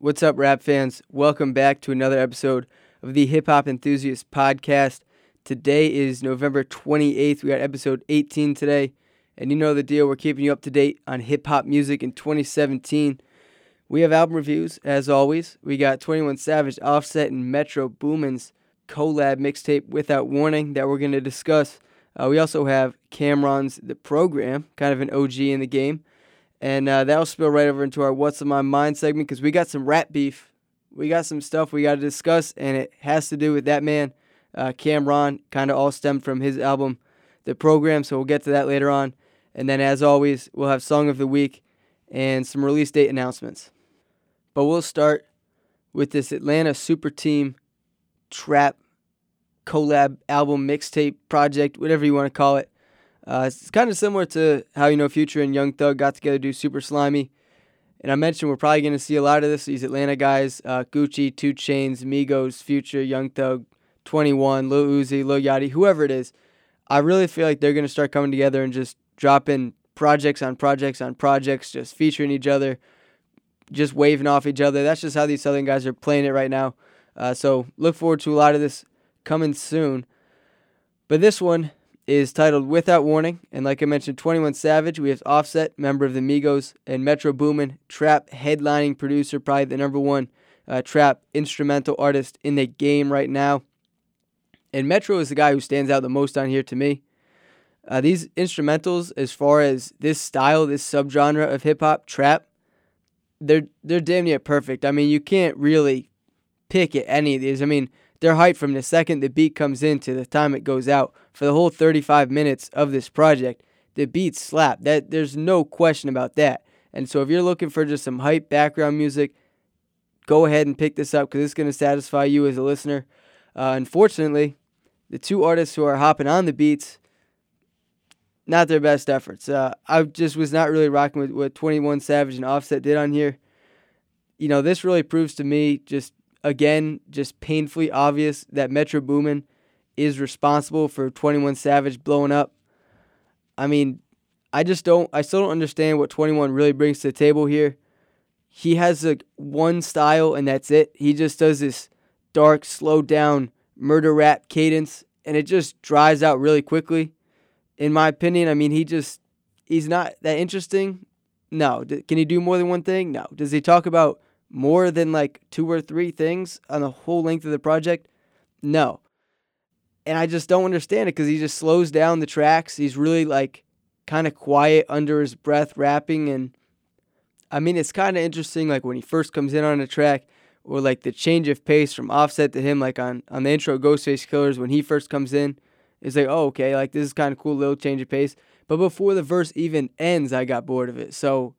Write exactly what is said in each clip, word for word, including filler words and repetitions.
What's up, rap fans? Welcome back to another episode of the Hip Hop Enthusiast Podcast. Today is November twenty-eighth. We got episode eighteen today. And you know the deal. We're keeping you up to date on hip hop music in twenty seventeen. We have album reviews, as always. We got twenty-one Savage, Offset, and Metro Boomin's collab mixtape Without Warning that we're going to discuss. Uh, we also have Cam'ron's The Program, kind of an O G in the game. And uh, that'll spill right over into our What's on My Mind segment because we got some rap beef. We got some stuff we got to discuss, and it has to do with that man, uh, Cam'ron. Kind of all stemmed from his album, The Program, so we'll get to that later on. And then, as always, we'll have Song of the Week and some release date announcements. But we'll start with this Atlanta Super Team Trap collab album mixtape project, whatever you want to call it. Uh, it's kind of similar to how, you know, Future and Young Thug got together to do Super Slimy. And I mentioned we're probably going to see a lot of this. These Atlanta guys, uh, Gucci, two Chainz, Migos, Future, Young Thug, twenty-one, Lil Uzi, Lil Yachty, whoever it is. I really feel like they're going to start coming together and just dropping projects on projects on projects, just featuring each other, just waving off each other. That's just how these Southern guys are playing it right now. Uh, so look forward to a lot of this coming soon. But this one is titled Without Warning, and like I mentioned, twenty-one Savage, we have Offset, member of the Migos, and Metro Boomin, trap headlining producer, probably the number one uh, trap instrumental artist in the game right now. And Metro is the guy who stands out the most on here to me. Uh, these instrumentals, as far as this style, this subgenre of hip-hop, trap, they're, they're damn near perfect. I mean, you can't really pick at any of these. I mean, they're hyped from the second the beat comes in to the time it goes out. For the whole thirty-five minutes of this project, the beats slap. That there's no question about that. And so if you're looking for just some hype background music, go ahead and pick this up because it's going to satisfy you as a listener. Uh, unfortunately, the two artists who are hopping on the beats, not their best efforts. Uh, I just was not really rocking with what twenty-one Savage and Offset did on here. You know, this really proves to me just, again, just painfully obvious that Metro Boomin is responsible for twenty-one Savage blowing up. I mean, I just don't, I still don't understand what twenty-one really brings to the table here. He has like one style and that's it. He just does this dark, slowed down murder rap cadence and it just dries out really quickly. In my opinion, I mean, he just, he's not that interesting. No. Can he do more than one thing? No. Does he talk about more than like two or three things on the whole length of the project? No. And I just don't understand it because he just slows down the tracks. He's really like kind of quiet under his breath rapping. And I mean, it's kind of interesting like when he first comes in on a track or like the change of pace from Offset to him, like on, on the intro Ghostface Killers when he first comes in. It's like, oh, okay, like this is kind of cool, little change of pace. But before the verse even ends, I got bored of it. So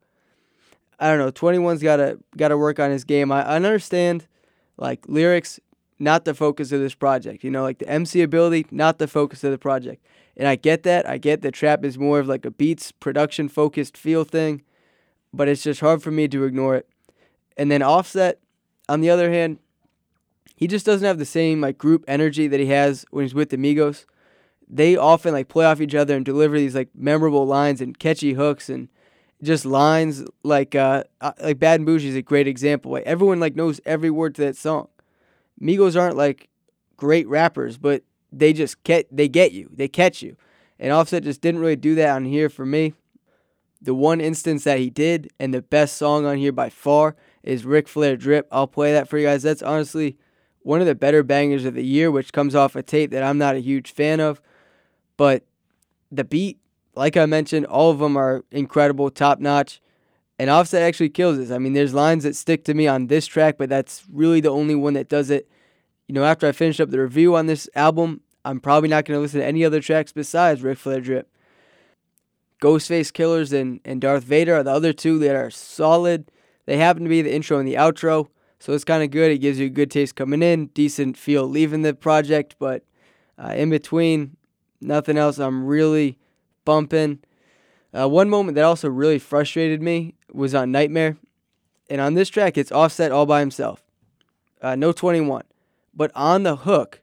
I don't know. twenty-one's got to got to work on his game. I, I understand like lyrics, not the focus of this project. You know, like the M C ability, not the focus of the project. And I get that. I get that trap is more of like a beats, production-focused feel thing. But it's just hard for me to ignore it. And then Offset, on the other hand, he just doesn't have the same like group energy that he has when he's with the Migos. They often like play off each other and deliver these like memorable lines and catchy hooks and just lines like uh like Bad and Bougie is a great example. Like everyone like knows every word to that song. Migos aren't like great rappers, but they just get they get you. They catch you. And Offset just didn't really do that on here for me. The one instance that he did, and the best song on here by far, is Ric Flair Drip. I'll play that for you guys. That's honestly one of the better bangers of the year, which comes off a tape that I'm not a huge fan of. But the beat, like I mentioned, all of them are incredible, top-notch. And Offset actually kills this. I mean, there's lines that stick to me on this track, but that's really the only one that does it. You know, after I finish up the review on this album, I'm probably not going to listen to any other tracks besides Ric Flair Drip. Ghostface Killers and, and Darth Vader are the other two that are solid. They happen to be the intro and the outro, so it's kind of good. It gives you a good taste coming in, decent feel leaving the project, but uh, in between, nothing else I'm really bumping. Uh, one moment that also really frustrated me was on Nightmare. And on this track, it's Offset all by himself. Uh, no twenty-one. But on the hook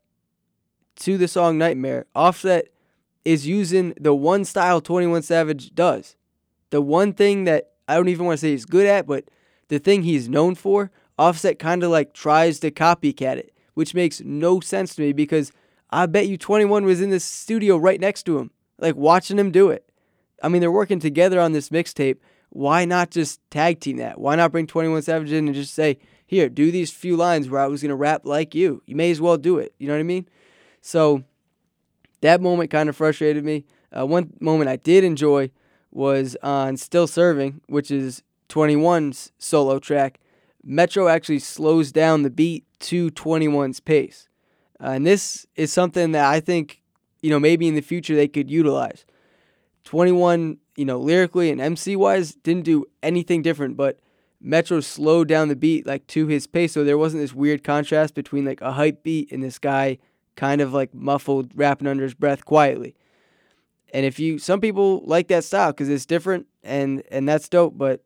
to the song Nightmare, Offset is using the one style twenty-one Savage does. The one thing that I don't even want to say he's good at, but the thing he's known for, Offset kind of like tries to copycat it, which makes no sense to me because I bet you twenty-one was in the studio right next to him, like watching him do it. I mean, they're working together on this mixtape. Why not just tag team that? Why not bring twenty-one Savage in and just say, here, do these few lines where I was going to rap like you. You may as well do it. You know what I mean? So that moment kind of frustrated me. Uh, one moment I did enjoy was on Still Serving, which is twenty-one's solo track. Metro actually slows down the beat to twenty-one's pace. Uh, and this is something that I think, you know, maybe in the future they could utilize. twenty-one, you know, lyrically and M C-wise didn't do anything different, but Metro slowed down the beat like to his pace, so there wasn't this weird contrast between like a hype beat and this guy kind of like muffled rapping under his breath quietly. And if you, some people like that style because it's different and and that's dope, but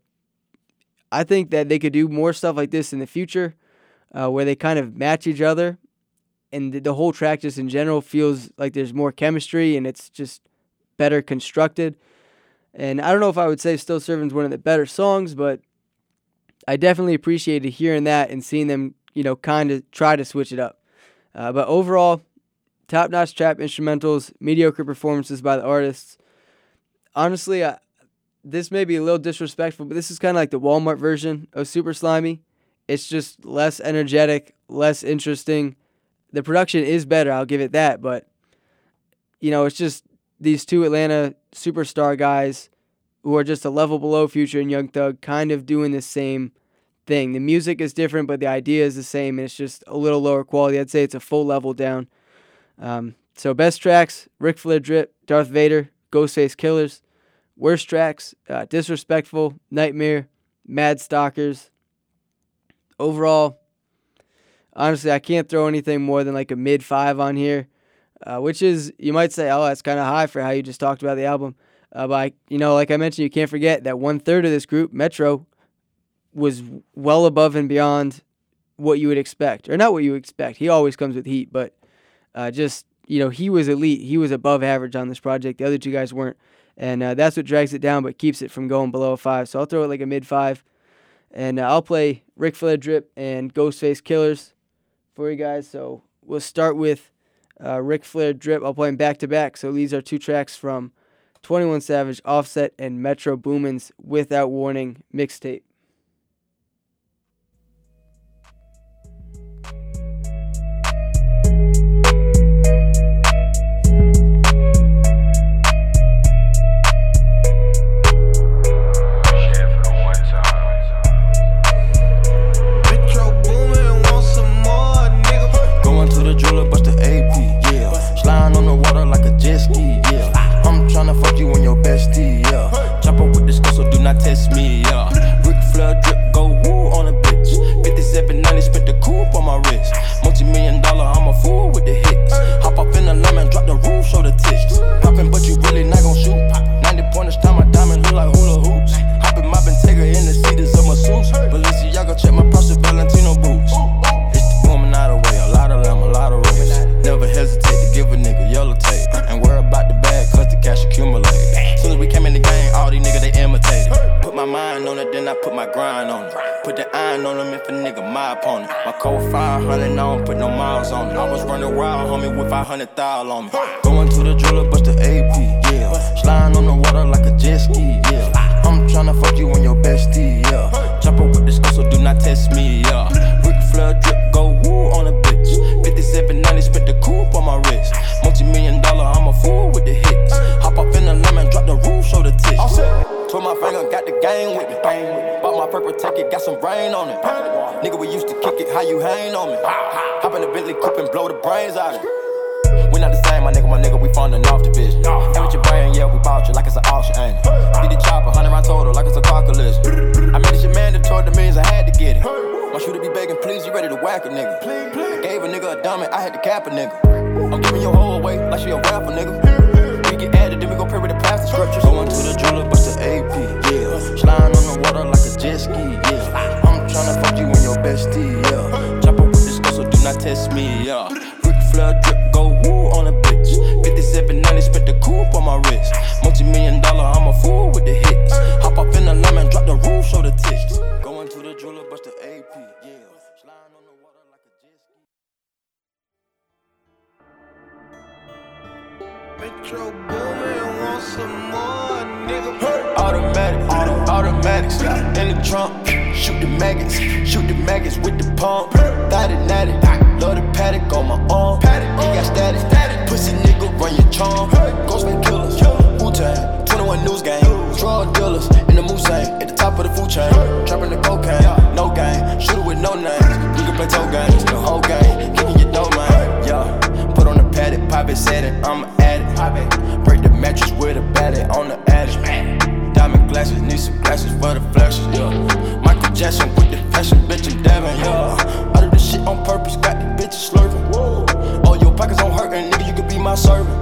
I think that they could do more stuff like this in the future, uh, where they kind of match each other, and the, the whole track just in general feels like there's more chemistry and it's just better constructed. And I don't know if I would say Still Serving is one of the better songs, but I definitely appreciated hearing that and seeing them, you know, kind of try to switch it up. Uh, but overall, top-notch trap instrumentals, mediocre performances by the artists. Honestly, I, this may be a little disrespectful, but this is kind of like the Walmart version of Super Slimy. It's just less energetic, less interesting. The production is better, I'll give it that, but, you know, it's just these two Atlanta superstar guys who are just a level below Future and Young Thug, kind of doing the same thing. The music is different, but the idea is the same, and it's just a little lower quality. I'd say it's a full level down. Um, so best tracks, Ric Flair Drip, Darth Vader, Ghostface Killers. Worst tracks, uh, Disrespectful, Nightmare, Mad Stalkers. Overall, honestly, I can't throw anything more than like a mid five on here, uh, which is, you might say, oh, that's kind of high for how you just talked about the album. Uh, but, I, you know, like I mentioned, you can't forget that one-third of this group, Metro, was well above and beyond what you would expect. Or not what you would expect. He always comes with heat, but uh, just, you know, he was elite. He was above average on this project. The other two guys weren't. And uh, that's what drags it down but keeps it from going below a five. So I'll throw it like a mid-five. And uh, I'll play Ric Flair Drip and Ghostface Killers for you guys. So we'll start with uh, Ric Flair Drip. I'll play them back-to-back. So these are two tracks from twenty-one Savage, Offset, and Metro Boomin's Without Warning mixtape. Test me, yeah. Ric Flair Drip, go woo on a bitch. fifty-seven ninety, spent the coupe on my wrist. Multi-million dollar, I'm a fool with the hits. Hop up in the lemon, drop the roof, show the tits. Poppin', but you really not gon' shoot. ninety pointers, time my diamonds look like hula hoops. Hoppin' my Bentayga in the seats of my suits. Balenciaga, check my Prada Valentino boots. It's the woman out of way, a lot of them, a lot of race. Never hesitate to give a nigga yellow tape. Ain't worry about the bag, cause the cash accumulate. Soon as we came in the game, all these niggas, they imitated. Put my mind on it, then I put my grind on it. Put the iron on them if a nigga my opponent. My code five hundred, I don't put no miles on it. I was running wild, homie, with five hundred thousand on me. Going to the driller, bust the A P, yeah. Sliding on the water like a jet ski, yeah. I'm tryna fuck you and your bestie, yeah. Chopper with the skull, so do not test me, yeah. Ric Flair Drip, go woo on a bitch. fifty-seven ninety, spent the coupe on my wrist. Multi-million dollar, I'm a fool with the hits. Hop up in the lemon, drop the roof, show the tits. Twirl my finger, got the gang with me. Bought my purple ticket, got some brain on it. Nigga, we used to kick it, how you hang on me? Hop in the Bentley coupe and blow the brains out of it. We not the same, my nigga, my nigga, we funding off division. Get with your brain, yeah, we bought you like it's an auction, ain't it? Did the chopper, hundred round total, like it's a car collision. I made this shit mandatory, the means I had to get it. My shooter be begging, please, you ready to whack a nigga? I gave a nigga a dummy, I had to cap a nigga. I'm giving your whole away, like she a rapper, nigga. We get added, then we go pray with the pastor scriptures. Going to the jeweler, bust the A P, yeah. Sliding on the water like a jet ski, yeah. I'm tryna fuck you and your bestie, yeah. Chopper with this girl, so do not test me, yeah. Ric Flair Drip, go woo on a bitch. fifty-seven ninety, spent the coupe on my wrist. Multi-million dollar, I'm a fool with the hits. Hop up in the lemon, drop the roof, show the tits. Going to the jeweler, bust the A P, yeah. Sliding on the water like a jet ski. Metro Boomin, want some more, nigga. Automatic, auto, automatics, in the trunk. Shoot the maggots, shoot the maggots with the pump. Thought it natty, love the paddock on my arm. He got static, pussy nigga run your charm. Ghostface killers, Wu-Tang, twenty-one News Gang. Drug dealers in the Mulsanne, at the top of the food chain. Trapping the cocaine, no game. Shooter with no names, we can play toe games. The whole game, kicking your dough, man. Yeah, put on the paddock, pop it, set it, I'm an addict. Break the mattress with a battery on the attic. Diamond glasses, need some glasses for the flashes, yeah. Michael Jackson with the fashion, bitch, I'm dabbing, yeah. I do this shit on purpose, got the bitches slurping. All your pockets on hurtin', nigga, you could be my servant.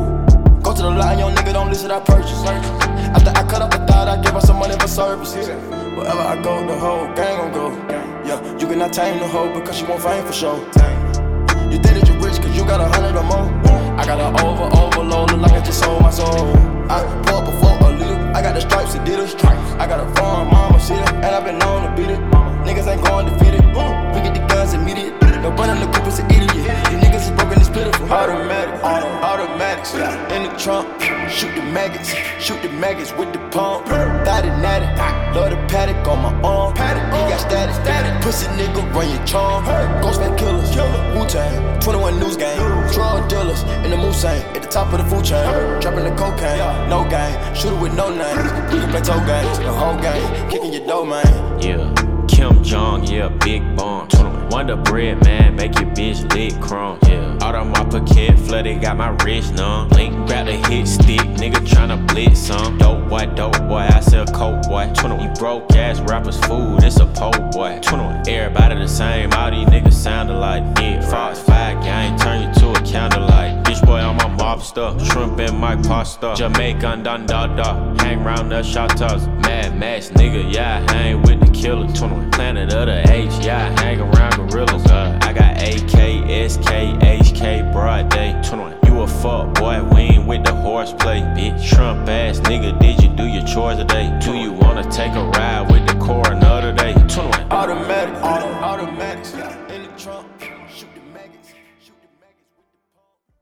Go to the line, young nigga, don't listen, I purchase. After I cut up the thought, I give her some money for services. Wherever I go, the whole gang gon' go. Yeah, you cannot tame the hoe because she won't fame for sure. You think that you rich cause you got a hundred or more. I got an over, overload, look like I just sold my soul. I pour up before a liter, I got the stripes, Adidas. I got a farm, mama, see it, and I've been known to beat it. Niggas ain't going defeated, we get the guns immediate. No burn on the group is an idiot, these niggas is broken, it's pitiful. Automatic, auto, automatics, in the trunk. Shoot the maggots, shoot the maggots with the pump. Thought it natty, love the paddock on my arm. He got static, pussy nigga run your charm. Ghostface killers, Wu-Tang, twenty-one News Gang. Drug dealers in the Mulsanne, at the top of the food chain. Trapping the cocaine, no game. Shooter with no names, we can play toe games. The whole game, kicking your dough, man. Yeah, Kim Jong, yeah, big bomb. Wonder bread, man, make your bitch lick crumb. Yeah, out of my pocket, flooded, got my wrist numb. Blink, grab the hit stick, nigga tryna blitz some. Dope boy, dope boy, I sell coke boy. twenty-one, you broke ass rappers food, it's a po' boy. twenty-one, everybody the same, all these niggas sound alike. Yeah, Fox five gang, turn you to a candlelight. Bitch boy on my mobster, shrimp in my pasta. Jamaican dun da da, hang round the shotters. Mad Max nigga, yeah, I hang with the killer. twenty-one, planet of the H, yeah, I hang around gorillas. Uh, I got A K, S K, H K, broad day. twenty-one, you a fuck boy, we ain't with the horseplay. Bitch, Trump ass nigga, did you do your chores today? Do you wanna take a ride with the coroner today? twenty-one, automatic, auto, automatics, in the trunk. Shoot the maggots, shoot the maggots with the pump.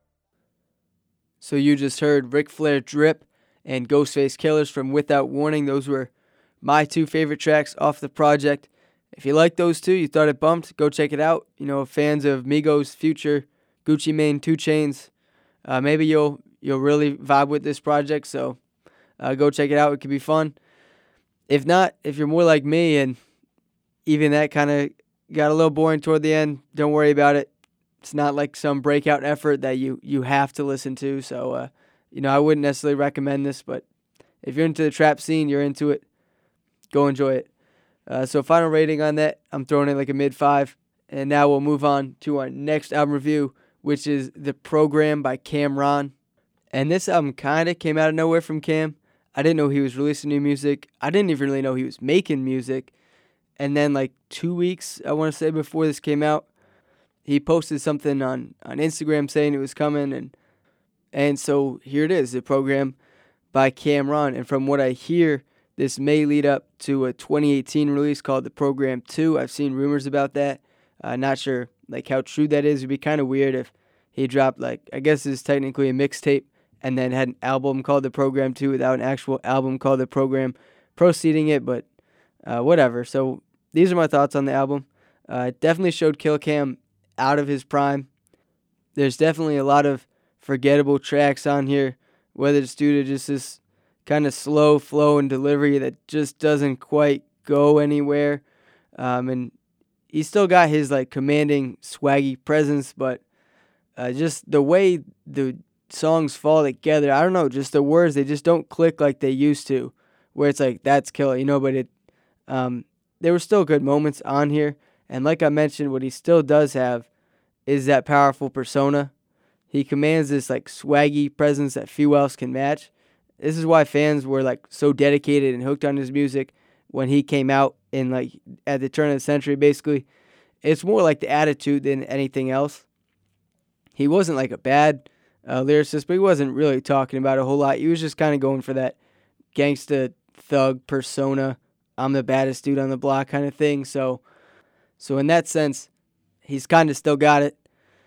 So you just heard Ric Flair Drip and Ghostface Killers from Without Warning. Those were my two favorite tracks off the project. If you like those two, you thought it bumped, go check it out. You know, fans of Migos, Future, Gucci Mane, two Chainz, uh, maybe you'll you'll really vibe with this project. So uh, go check it out. It could be fun. If not, if you're more like me and even that kind of got a little boring toward the end, don't worry about it. It's not like some breakout effort that you, you have to listen to. So, uh, you know, I wouldn't necessarily recommend this, but if you're into the trap scene, you're into it, go enjoy it. Uh, so final rating on that, I'm throwing it like a mid five. And now we'll move on to our next album review, which is The Program by Cam'ron. And this album kind of came out of nowhere from Cam. I didn't know he was releasing new music. I didn't even really know he was making music. And then like two weeks, I want to say, before this came out, he posted something on, on Instagram saying it was coming. And and so here it is, The Program by Cam'ron. And from what I hear, this may lead up to a twenty eighteen release called The Program two. I've seen rumors about that. Uh, not sure like how true that is. It'd be kind of weird if he dropped, like, I guess it's technically a mixtape and then had an album called The Program two without an actual album called The Program preceding it, but uh, whatever. So these are my thoughts on the album. Uh, it definitely showed Kill Cam out of his prime. There's definitely a lot of forgettable tracks on here, whether it's due to just this kind of slow flow and delivery that just doesn't quite go anywhere. Um, and he still got his like commanding, swaggy presence, but uh, just the way the songs fall together, I don't know, just the words, they just don't click like they used to, where it's like, that's killer, you know, but it, um, there were still good moments on here. And like I mentioned, what he still does have is that powerful persona. He commands this like swaggy presence that few else can match. This is why fans were like so dedicated and hooked on his music when he came out in like at the turn of the century, basically. It's more like the attitude than anything else. He wasn't like a bad uh, lyricist, but he wasn't really talking about a whole lot. He was just kind of going for that gangsta thug persona I'm the baddest dude on the block kind of thing. So, so in that sense, he's kind of still got it.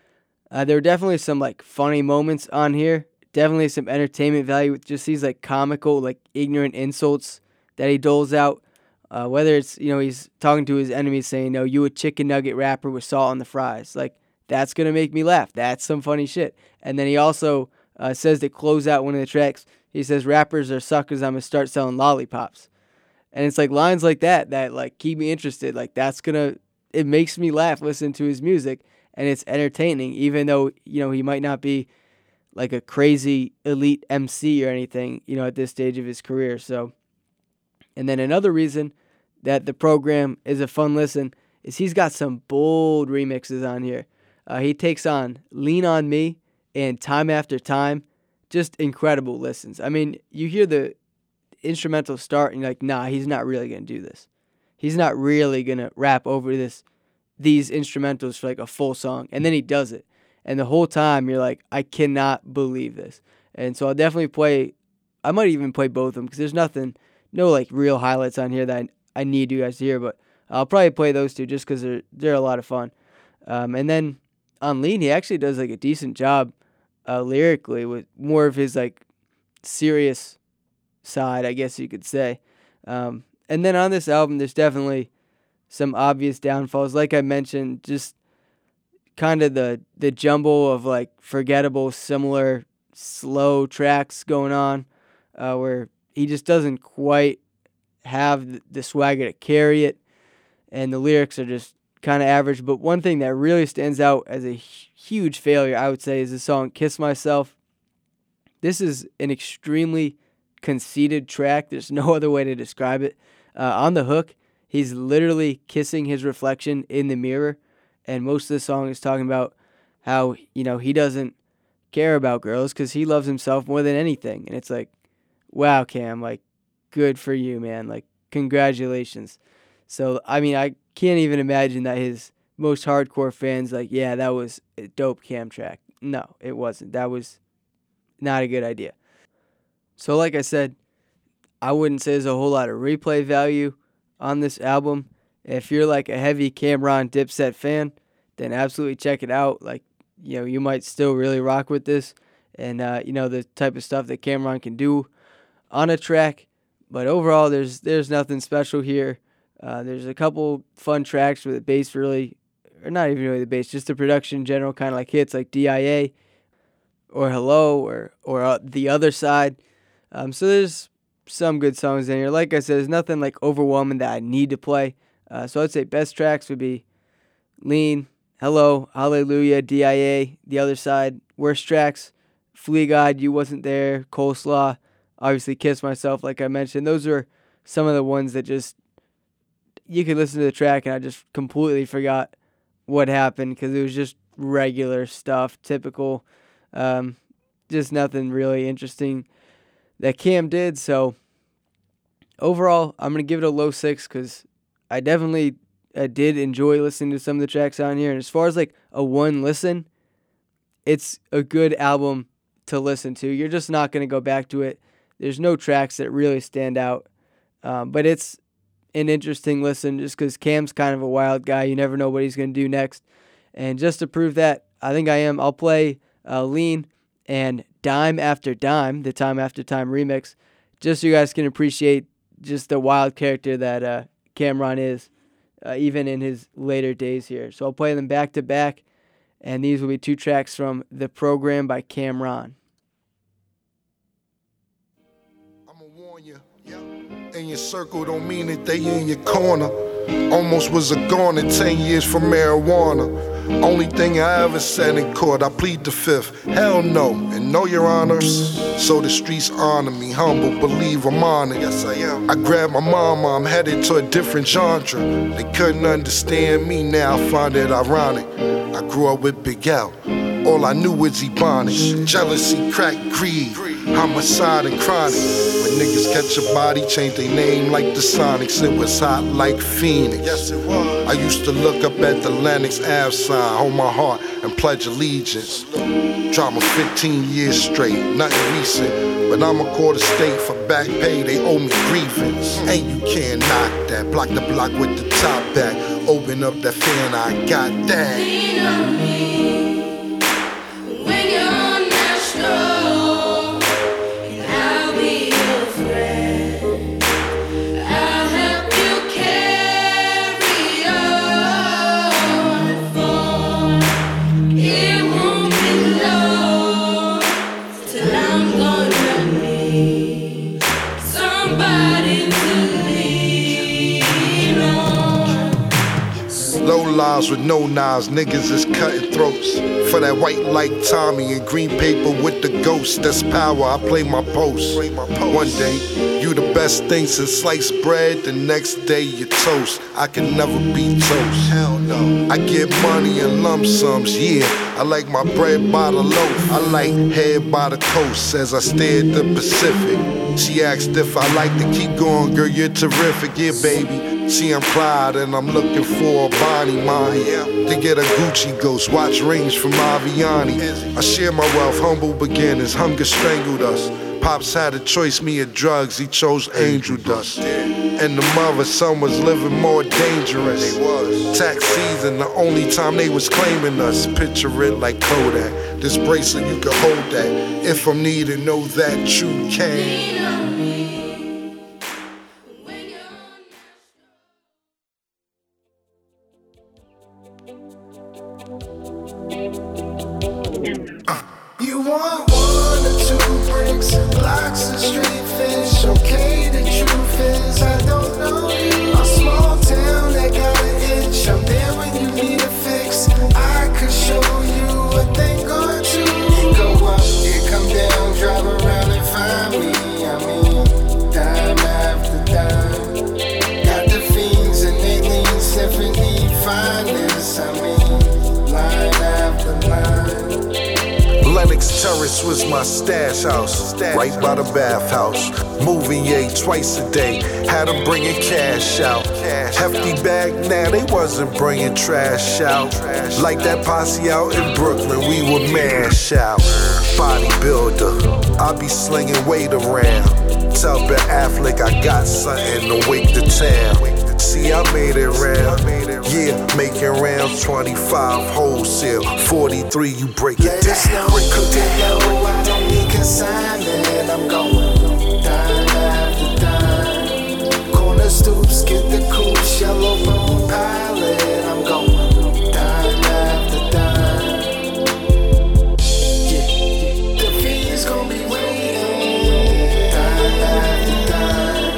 Uh, there were definitely some like funny moments on here. Definitely some entertainment value with just these like comical, like ignorant insults that he doles out. Uh, whether it's, you know, he's talking to his enemies saying, no, you a chicken nugget rapper with salt on the fries. Like, that's going to make me laugh. That's some funny shit. And then he also uh, says to close out one of the tracks, he says, rappers are suckers, I'm going to start selling lollipops. And it's like lines like that that like keep me interested. Like, that's going to, it makes me laugh listening to his music. And it's entertaining, even though, you know, he might not be like a crazy elite M C or anything, you know, at this stage of his career. So, and then another reason that the program is a fun listen is he's got some bold remixes on here. Uh, he takes on Lean On Me and Time After Time. Just incredible listens. I mean, you hear the instrumental start and you're like, nah, he's not really going to do this. He's not really going to rap over this, these instrumentals for like a full song. And then he does it. And the whole time you're like, I cannot believe this. And so I'll definitely play, I might even play both of them because there's nothing, no like real highlights on here that I, I need you guys to hear, but I'll probably play those two just because they're, they're a lot of fun. Um, and then on Lean, he actually does like a decent job uh, lyrically with more of his like serious side, I guess you could say. Um, and then on this album, there's definitely some obvious downfalls. Like I mentioned, just kind of the, the jumble of like forgettable, similar, slow tracks going on uh, where he just doesn't quite have the swagger to carry it, and the lyrics are just kind of average. But one thing that really stands out as a huge failure, I would say, is the song Kiss Myself. This is an extremely conceited track. There's no other way to describe it. Uh, on the hook, he's literally kissing his reflection in the mirror, and most of the song is talking about how, you know, he doesn't care about girls because he loves himself more than anything. And it's like, wow, Cam, like, good for you, man. Like, congratulations. So, I mean, I can't even imagine that his most hardcore fans like, yeah, that was a dope Cam track. No, it wasn't. That was not a good idea. So, like I said, I wouldn't say there's a whole lot of replay value on this album. If you're like a heavy Cam'ron Dipset fan, then absolutely check it out. Like, you know, you might still really rock with this and, uh, you know, the type of stuff that Cam'ron can do on a track. But overall, there's there's nothing special here. Uh, there's a couple fun tracks where the bass really, or not even really the bass, just the production in general kind of like hits like D I A or Hello or, or uh, The Other Side. Um, so there's some good songs in here. Like I said, there's nothing like overwhelming that I need to play. Uh, so I'd say best tracks would be Lean, Hello, Hallelujah, D I A, The Other Side. Worst tracks, Flea God, You Wasn't There, Coleslaw, obviously Kiss Myself, like I mentioned. Those are some of the ones that just, you could listen to the track and I just completely forgot what happened because it was just regular stuff, typical, um, just nothing really interesting that Cam did. So overall, I'm going to give it a low six because I definitely uh, did enjoy listening to some of the tracks on here. And as far as like a one listen, it's a good album to listen to. You're just not going to go back to it. There's no tracks that really stand out, um, but it's an interesting listen just because Cam's kind of a wild guy. You never know what he's going to do next. And just to prove that, I think I am, I'll play uh, Lean and Dime After Dime, the Time After Time remix, just so you guys can appreciate just the wild character that uh, Cam'ron is, uh, even in his later days here. So I'll play them back to back, and these will be two tracks from The Program by Cam'ron. In your circle don't mean that they in your corner. Almost was a goner ten years for marijuana. Only thing I ever said in court, I plead the fifth. Hell no, and no, your honors. So the streets honor me, humble, believe I'm honored. Yes, I am. I grabbed my mama, I'm headed to a different genre. They couldn't understand me, now I find it ironic. I grew up with Big L. All I knew was Ebonics. Jealousy, crack, greed, homicide, and chronic. When niggas catch a body, change their name like the Sonics. It was hot like Phoenix. Yes, it was. I used to look up at the Lennox Ave sign, hold my heart and pledge allegiance. Drama fifteen years straight, nothing recent, but I'm a quarter state for back pay, they owe me grievance. And you can't knock that, block the block with the top back, open up that fan, I got that. Lean on me when you're not strong, and I'll be your friend. I'll help you carry on for it won't be long till I'm gonna need somebody to lean on. Low lives with no knives, niggas is cutting throats. For that white like Tommy and green paper with the ghost, that's power, I play my post. One day, you the best thing since sliced bread, the next day you toast. I can never be toast. Hell no. I get money in lump sums, yeah. I like my bread by the loaf. I like head by the coast as I stare at the Pacific. She asked if I like to keep going, girl, you're terrific, yeah, baby. See, I'm Clyde and I'm looking for a Bonnie Money to get a Gucci ghost, watch rings from Aviani. I share my wealth, humble beginnings, hunger strangled us. Pops had a choice, me or drugs, he chose angel dust. And the mother son was living more dangerous. Tax season, the only time they was claiming us. Picture it like Kodak, this bracelet you can hold that. If I'm needed, know that you can. Lean on me when you're You want one or two bricks, blocks of street fish. Okay, the truth is I don't know you. A small town that got an itch. I'm there when you need a fix. I could show you a thing or two. It go up, it come down, drive around and find me. I mean, dime after dime. Got the fiends and they lean, symphony finest. I mean, line after line. Lennox Terrace was my stash house, right by the bathhouse. Moving yay twice a day, had them bringing cash out. Hefty bag, now they wasn't bringing trash out. Like that posse out in Brooklyn, we would mash out. Bodybuilder, I be slinging weight around. Tell Ben Affleck I got something to wake the town. See, I made it round, yeah, making rounds twenty-five wholesale, forty-three you break it Let us know, down. cook it low, I don't need consignment. I'm going dime after dime. Corner stoops, get the coupe, yellow bone pilot. I'm going dime after dime. Yeah, the fees gon' be waiting. Dime after dime.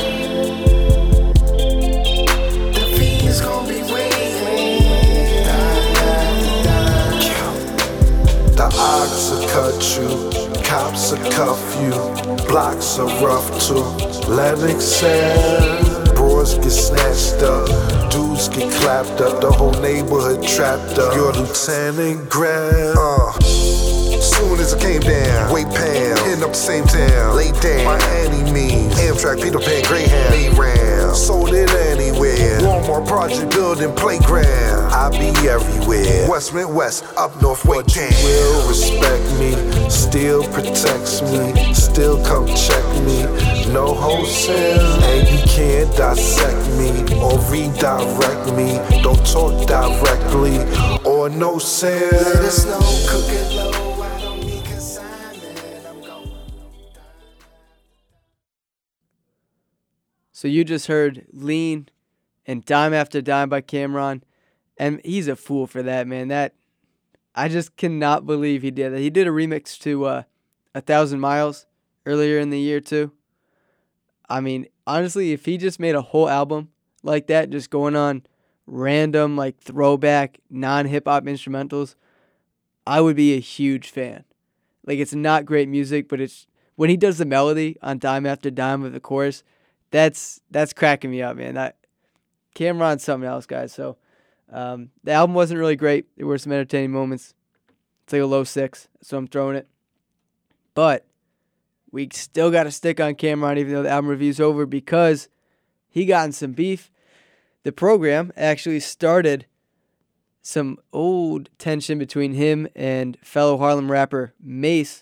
The fees gon' be waiting. Dime after dime. The ox will cut you, cops will cuff you, blocks are rough too. Lennox said, bros get snatched up, dudes get clapped up, the whole neighborhood trapped up. Your lieutenant Graham. Uh. Soon as it came down, weight pound, end up the same town, lay down, by any means. Amtrak, Peter Pan, Greyhound, they ran, sold it anywhere. Walmart project building playground, I be everywhere. West Midwest, up north, way down. Will respect me, still protects me, still come check me. No wholesale, and you can't dissect me or redirect me. Don't talk directly or no sale. Let us know, cook it low. So you just heard Lean and Dime After Dime by Cameron. And he's a fool for that, man. That I just cannot believe he did that. He did a remix to uh, A Thousand Miles earlier in the year, too. I mean, honestly, if he just made a whole album like that, just going on random, like, throwback, non-hip-hop instrumentals, I would be a huge fan. Like, it's not great music, but it's when he does the melody on Dime After Dime with the chorus, that's that's cracking me up, man. That Cameron's something else, guys. So um, the album wasn't really great. There were some entertaining moments. It's like a low six, so I'm throwing it. But we still got to stick on Cameron even though the album review's over because he got in some beef. The program actually started some old tension between him and fellow Harlem rapper Mase.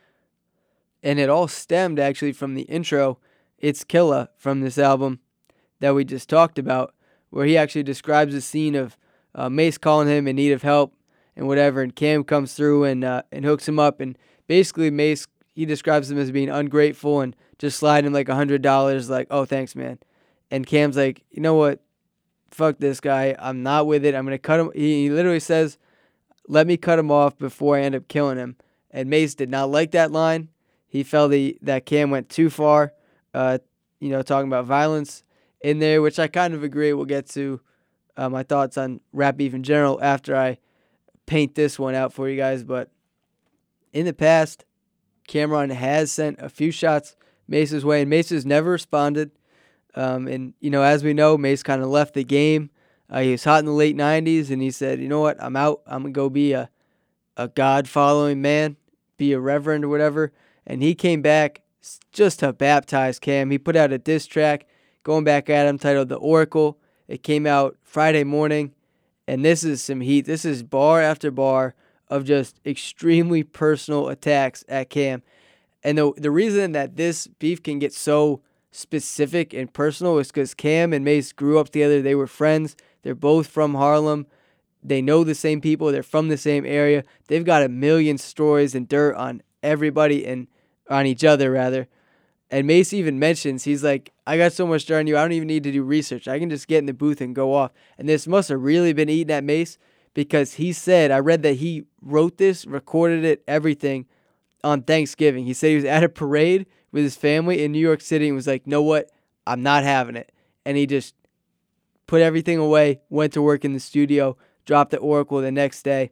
And it all stemmed actually from the intro, It's Killa, from this album that we just talked about, where he actually describes the scene of uh, Mase calling him in need of help and whatever, and Cam comes through and uh, and hooks him up. And basically Mase, he describes him as being ungrateful and just sliding him like one hundred dollars, like, oh, thanks, man. And Cam's like, you know what? Fuck this guy. I'm not with it. I'm going to cut him. He, he literally says, let me cut him off before I end up killing him. And Mase did not like that line. He felt the, that Cam went too far, uh, you know, talking about violence in there, which I kind of agree. We'll get to uh, my thoughts on rap beef in general after I paint this one out for you guys. But in the past, Cameron has sent a few shots Mace's way, and Mase has never responded. Um, and, you know, as we know, Mase kind of left the game. Uh, he was hot in the late nineties, and he said, you know what, I'm out. I'm going to go be a, a God-following man, be a reverend or whatever. And he came back just to baptize Cam. He put out a diss track going back at him titled The Oracle. It came out Friday morning, and this is some heat. This is bar after bar of just extremely personal attacks at Cam. And the, the reason that this beef can get so specific and personal is because Cam and Mase grew up together. They were friends. They're both from Harlem. They know the same people. They're from the same area. They've got a million stories and dirt on everybody and on each other, rather. And Mase even mentions, he's like, I got so much dirt on you, I don't even need to do research. I can just get in the booth and go off. And this must have really been eating at Mase because he said, I read that he wrote this, recorded it, everything on Thanksgiving. He said he was at a parade with his family in New York City and was like, know what? I'm not having it. And he just put everything away, went to work in the studio, dropped the Oracle the next day.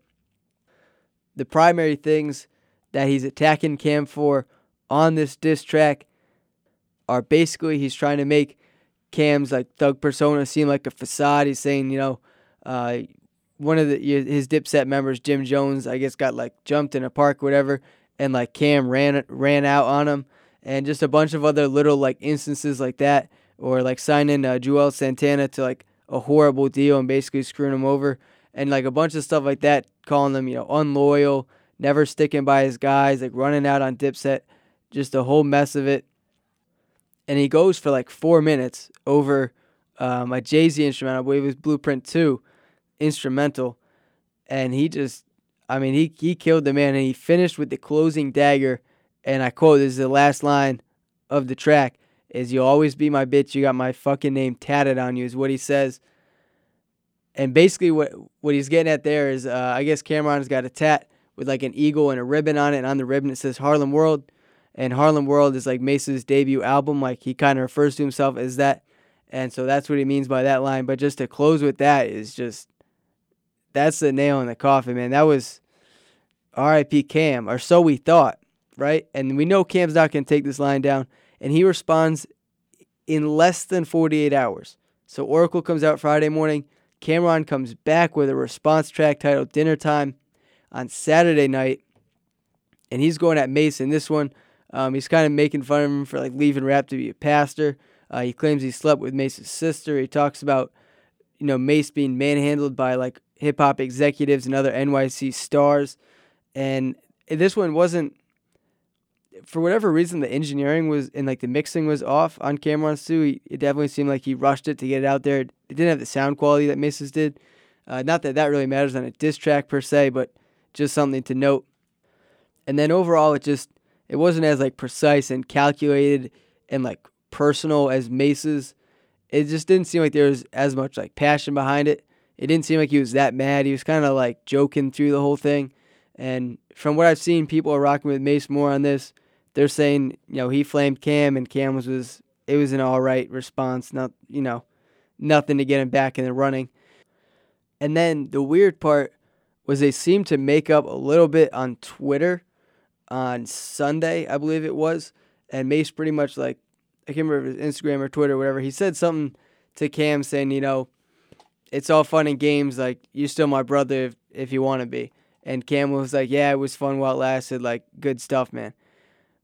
The primary things that he's attacking Cam for on this diss track are basically he's trying to make Cam's like thug persona seem like a facade. He's saying, you know, uh, one of the his Dipset members, Jim Jones, I guess got like jumped in a park or whatever, and like Cam ran ran out on him, and just a bunch of other little like instances like that, or like signing uh, Joel Santana to like a horrible deal and basically screwing him over, and like a bunch of stuff like that, calling him, you know, unloyal, never sticking by his guys, like running out on Dipset, just a whole mess of it. And he goes for like four minutes over um, a Jay-Z instrumental, I believe it was Blueprint two instrumental. And he just, I mean, he, he killed the man. And he finished with the closing dagger. And I quote, this is the last line of the track, is you'll always be my bitch. You got my fucking name tatted on you, is what he says. And basically what, what he's getting at there is, uh, I guess Cameron's got a tat with like an eagle and a ribbon on it. And on the ribbon it says Harlem World. And Harlem World is like Mace's debut album. Like he kind of refers to himself as that. And so that's what he means by that line. But just to close with that is just, that's the nail in the coffin, man. That was R I P Cam, or so we thought, right? And we know Cam's not going to take this line down. And he responds in less than forty-eight hours. So Oracle comes out Friday morning. Cameron comes back with a response track titled Dinner Time on Saturday night. And he's going at Mase in this one. Um, he's kind of making fun of him for like leaving rap to be a pastor. Uh, he claims he slept with Mace's sister. He talks about, you know, Mase being manhandled by like hip hop executives and other N Y C stars. And this one wasn't, for whatever reason, the engineering was and like the mixing was off on Cameron's too. He, it definitely seemed like he rushed it to get it out there. It didn't have the sound quality that Mace's did. Uh, not that that really matters on a diss track per se, but just something to note. And then overall, it just, it wasn't as like precise and calculated and like personal as Mace's. It just didn't seem like there was as much like passion behind it. It didn't seem like he was that mad. He was kind of like joking through the whole thing. And from what I've seen, people are rocking with Mase more on this. They're saying, you know, he flamed Cam and Cam was, was it was an all right response. Not, you know, nothing to get him back in the running. And then the weird part was they seemed to make up a little bit on Twitter on Sunday, I believe it was, and Mase pretty much like, I can't remember if it was Instagram or Twitter or whatever, he said something to Cam saying, you know, it's all fun and games, like, you're still my brother if, if you want to be. And Cam was like, yeah, it was fun while it lasted, like, good stuff, man.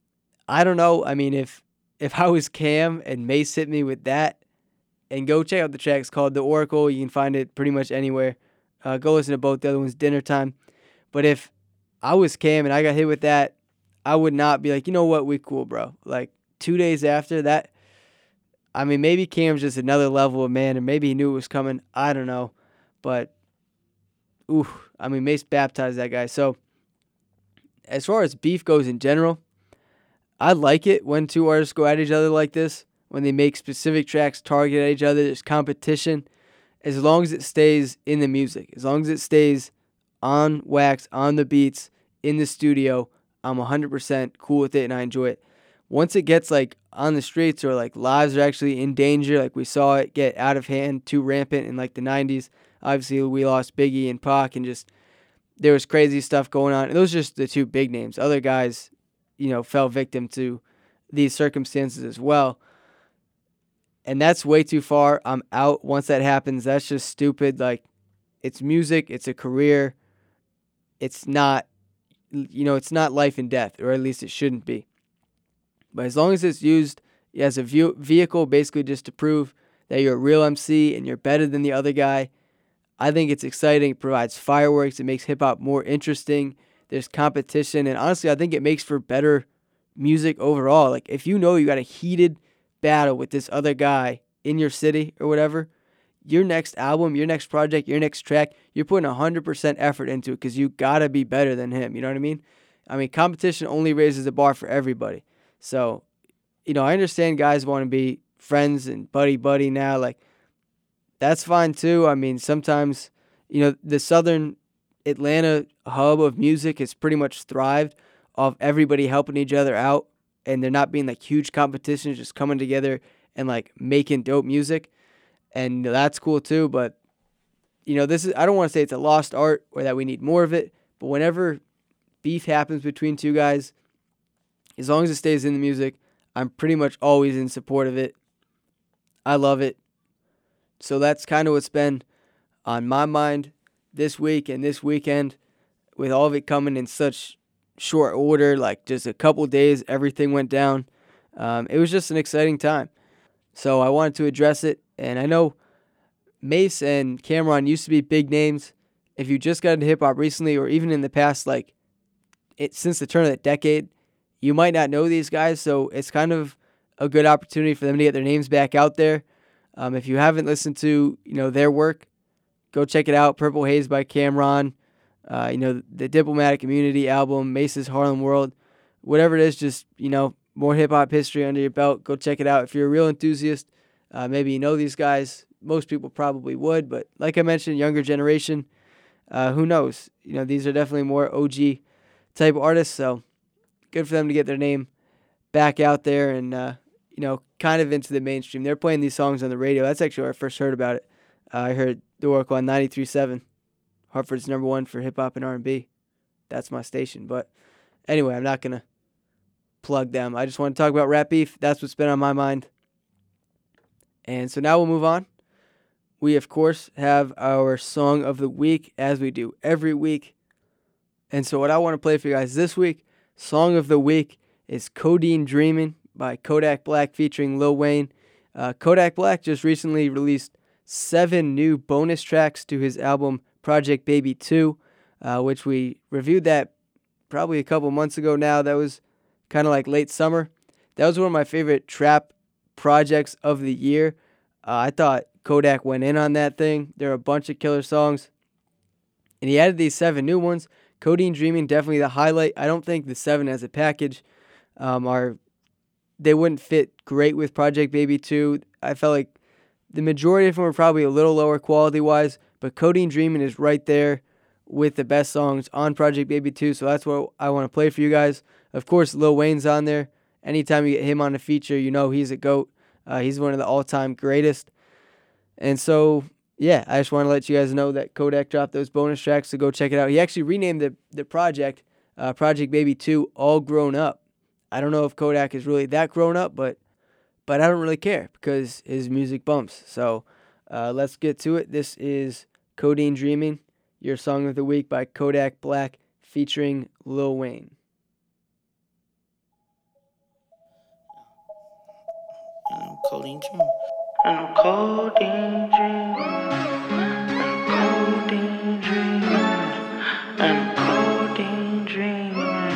I don't know. I mean, if if I was Cam and Mace hit me with that, and go check out the track. It's called The Oracle. You can find it pretty much anywhere. Uh, go listen to both. The other one's Dinner Time. But if I was Cam and I got hit with that, I would not be like, you know what, we cool, bro. Like, two days after that, I mean, maybe Cam's just another level of man, and maybe he knew it was coming. I don't know. But, ooh, I mean, Mace baptized that guy. So, as far as beef goes in general, I like it when two artists go at each other like this, when they make specific tracks target at each other. There's competition, as long as it stays in the music, as long as it stays on wax, on the beats, in the studio. I'm one hundred percent cool with it, and I enjoy it. Once it gets like on the streets, or like lives are actually in danger, like we saw it get out of hand, too rampant in like the nineties. Obviously, we lost Biggie and Pac, and just there was crazy stuff going on. And those are just the two big names. Other guys, you know, fell victim to these circumstances as well. And that's way too far. I'm out once that happens. That's just stupid. Like, it's music. It's a career. It's not, you know, it's not life and death, or at least it shouldn't be. But as long as it's used as a view, vehicle, basically just to prove that you're a real M C and you're better than the other guy, I think it's exciting. It provides fireworks. It makes hip-hop more interesting. There's competition. And honestly, I think it makes for better music overall. Like, if you know you got a heated battle with this other guy in your city or whatever, your next album, your next project, your next track, you're putting one hundred percent effort into it because you got to be better than him. You know what I mean? I mean, competition only raises the bar for everybody. So, you know, I understand guys want to be friends and buddy-buddy now. Like, that's fine too. I mean, sometimes, you know, the southern Atlanta hub of music has pretty much thrived off everybody helping each other out, and there not being like huge competitions, just coming together and like making dope music. And that's cool too. But, you know, this is, I don't want to say it's a lost art or that we need more of it, but whenever beef happens between two guys, as long as it stays in the music, I'm pretty much always in support of it. I love it. So that's kind of what's been on my mind this week and this weekend, with all of it coming in such short order, like just a couple days, everything went down. Um, it was just an exciting time. So I wanted to address it. And I know Mace and Cam'ron used to be big names. If you just got into hip-hop recently, or even in the past, like it since the turn of the decade, you might not know these guys. So it's kind of a good opportunity for them to get their names back out there. Um, if you haven't listened to, you know, their work, go check it out. Purple Haze by Cam'ron. Uh, you know, the Diplomatic Immunity album, Mace's Harlem World, whatever it is, just, you know, more hip-hop history under your belt. Go check it out. If you're a real enthusiast, uh, maybe you know these guys. Most people probably would, but like I mentioned, younger generation, uh, who knows? You know, these are definitely more O G type artists, so good for them to get their name back out there and, uh, you know, kind of into the mainstream. They're playing these songs on the radio. That's actually where I first heard about it. Uh, I heard The Oracle on ninety-three point seven. Hartford's number one for hip-hop and R and B. That's my station. But anyway, I'm not going to plug them. I just want to talk about rap beef. That's what's been on my mind. And so now we'll move on. We, of course, have our song of the week, as we do every week. And so what I want to play for you guys this week, song of the week, is Codeine Dreamin' by Kodak Black featuring Lil Wayne. Uh, Kodak Black just recently released seven new bonus tracks to his album Project Baby two, uh, which we reviewed that probably a couple months ago now. That was kind of like late summer. That was one of my favorite trap projects of the year. Uh, I thought Kodak went in on that thing. There are a bunch of killer songs, and he added these seven new ones. Codeine Dreaming, definitely the highlight. I don't think the seven as a package um, are, they wouldn't fit great with Project Baby two. I felt like the majority of them were probably a little lower quality-wise, but Codeine Dreamin' is right there with the best songs on Project Baby two, so that's what I want to play for you guys. Of course, Lil Wayne's on there. Anytime you get him on a feature, you know he's a GOAT. Uh, he's one of the all-time greatest. And so, yeah, I just want to let you guys know that Kodak dropped those bonus tracks, so go check it out. He actually renamed the, the project, uh, Project Baby two, All Grown Up. I don't know if Kodak is really that grown up, but but I don't really care because his music bumps. So uh, let's get to it. This is Codeine Dreaming, your song of the week by Kodak Black featuring Lil Wayne. And I'm codeine dreaming. And I'm codeine dreaming. And I'm codeine dreaming. And I'm codeine dreaming.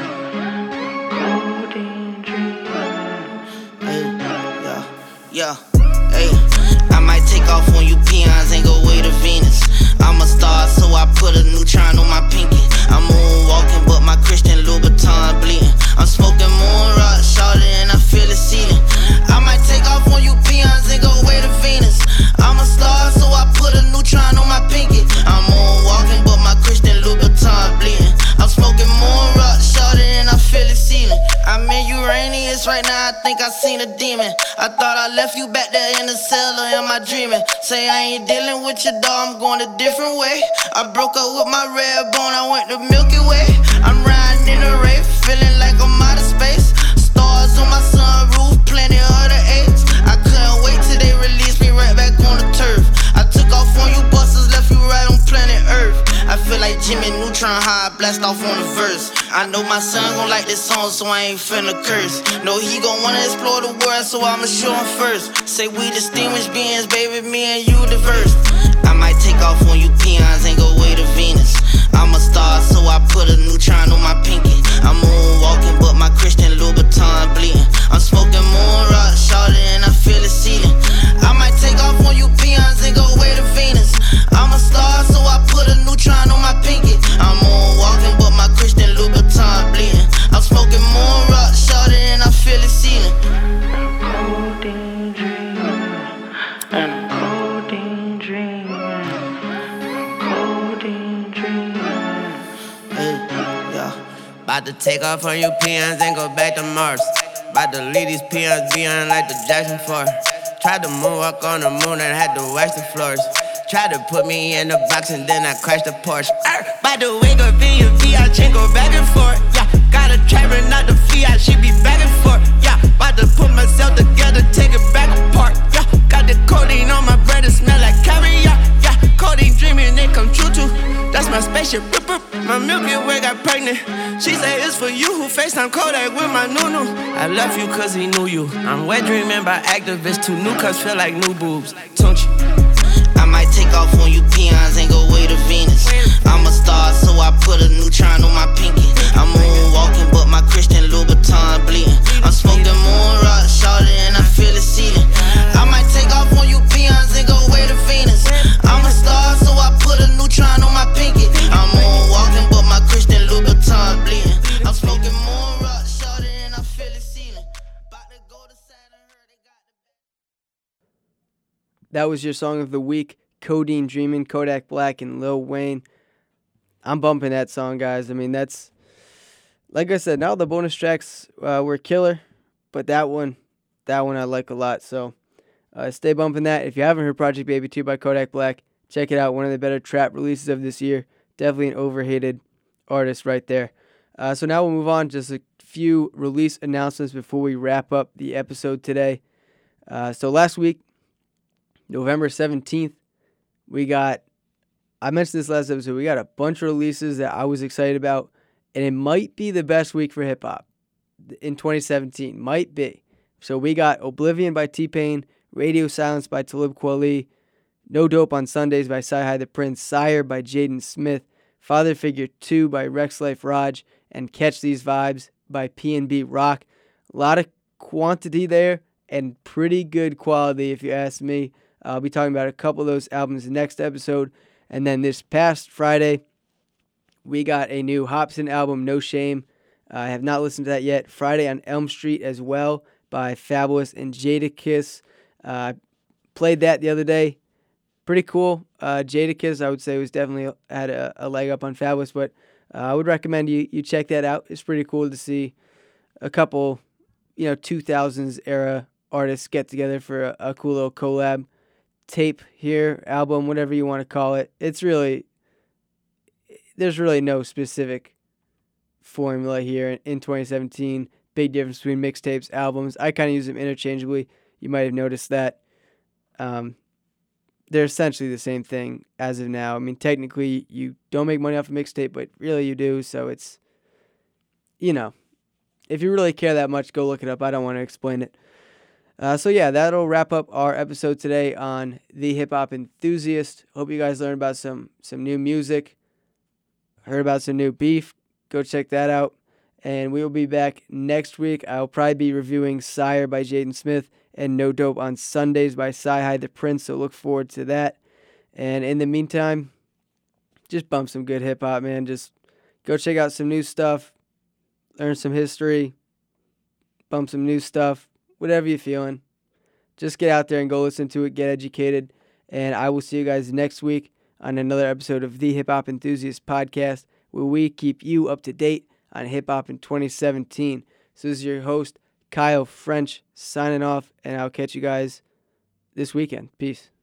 Codeine dreaming. Hey, yeah, yeah, hey. I might take off on you peons and go way to Venus. I'm a star, so I put a neutron on my pinky. I'm moonwalking, but my Christian Louboutin bleeding. I'm smoking moon rock, shorty, and I feel the ceiling. I might take off on you peons and go way to Venus. I'm a star, so I put a neutron on my pinky. I'm moonwalking, but my Christian Louboutin bleeding. I'm smoking moon rock, shorty, and I feel the ceiling. I'm in Uranus right now, I think I seen a demon. I thought I left you back there in the cellar, am I dreaming? Say I ain't dealing with your dog, I'm going a different way. I broke up with my red bone, I went to Milky Way. I'm riding in a Wraith, feeling like I'm out of space. Stars on my sunroof, plenty of the eights. I couldn't wait till they released me right back on the turf. I took off on you busters, left you right on planet Earth. I feel like Jimmy Neutron, how I blast off on the verse. I know my son gon' like this song, so I ain't finna curse. Know he gon' wanna explore the world, so I'ma show him first. Say we distinguished beings, baby, me and you diverse. I might take off on you peons and go way to Venus. I'm a star, so I put a neutron on my pinky. I'm moonwalking, but my Christian Louboutin bleeding. I'm smoking moon rock, shorty, and I feel the ceiling. I might take off on you peons and go way to Venus. I'm a star, so I put a neutron on my pinky. I'm moonwalking, but my Christian Louboutin bleeding. I'm smoking moon rock, shorty, and I feel the ceiling. Codeine dreaming, and I'm codeine dreaming, codeine dreaming. Hey, yeah. About to take off on you peons and go back to Mars. About to leave these peons behind like the Jackson four. Tried to moonwalk on the moon and had to wax the floors. Tried to put me in the box and then I crashed the Porsche. Arr, by the way, go V and V, I chain go back and forth. Yeah, got a trapper, not the Fiat, she be back and forth. Yeah, about to put myself together, take it back apart. Yeah, got the codeine on my bread, it smell like caviar. Yeah, codeine dreaming, it come true too. That's my spaceship. My Milky Way got pregnant. She say it's for you who FaceTime Kodak with my Nunu. I left you cause he knew you. I'm wet dreaming by activists. Two new cups feel like new boobs. Tunchi. I might take off on you peons and go way to Venus. I'm a star, so I put a neutron on my pinky. I'm moonwalking, but my Christian Louboutin bleeding. I'm smoking moon rock, shorty, and I feel the ceiling. I might take off on you peons and go way to Venus. I'm a star, so I put a neutron on my pinky. I'm moonwalking, but my Christian Louboutin bleeding. I'm smoking moon rock, shorty, and I feel the ceiling. About to go to Saturn, heard they got the. That was your song of the week, Codeine Dreamin', Kodak Black and Lil Wayne. I'm bumping that song, guys. I mean, that's, like I said, now the bonus tracks uh, were killer, but that one, that one I like a lot. So uh, stay bumping that. If you haven't heard Project Baby two by Kodak Black, check it out. One of the better trap releases of this year. Definitely an overhated artist right there. Uh, so now we'll move on. Just a few release announcements before we wrap up the episode today. Uh, so last week, November seventeenth, we got, I mentioned this last episode, we got a bunch of releases that I was excited about, and it might be the best week for hip-hop in twenty seventeen. Might be. So we got Oblivion by T-Pain, Radio Silence by Talib Kweli, No Dope on Sundays by Sci-Hi the Prince, Sire by Jaden Smith, Father Figure two by Rex Life Raj, and Catch These Vibes by P N B Rock. A lot of quantity there and pretty good quality if you ask me. I'll be talking about a couple of those albums next episode. And then this past Friday, we got a new Hopsin album, No Shame. Uh, I have not listened to that yet. Friday on Elm Street as well by Fabulous and Jadakiss. Uh, played that the other day. Pretty cool. Uh, Jadakiss, I would say, was definitely had a, a leg up on Fabulous, but uh, I would recommend you you check that out. It's pretty cool to see a couple, you know, two thousands era artists get together for a, a cool little collab. Tape here, album, whatever you want to call it. It's really, there's really no specific formula here in, in twenty seventeen. Big difference between mixtapes, albums. I kind of use them interchangeably. You might have noticed that. Um, they're essentially the same thing as of now. I mean, technically, you don't make money off a mixtape, but really you do. So it's, you know, if you really care that much, go look it up. I don't want to explain it. Uh, so yeah, that'll wrap up our episode today on The Hip Hop Enthusiast. Hope you guys learned about some some new music, heard about some new beef. Go check that out. And we will be back next week. I'll probably be reviewing Sire by Jaden Smith and No Dope on Sundays by Sci-Hi the Prince, so look forward to that. And in the meantime, just bump some good hip hop, man. Just go check out some new stuff, learn some history, bump some new stuff. Whatever you're feeling, just get out there and go listen to it, get educated, and I will see you guys next week on another episode of the Hip Hop Enthusiast Podcast, where we keep you up to date on hip hop in twenty seventeen. So this is your host, Kyle French, signing off, and I'll catch you guys this weekend. Peace.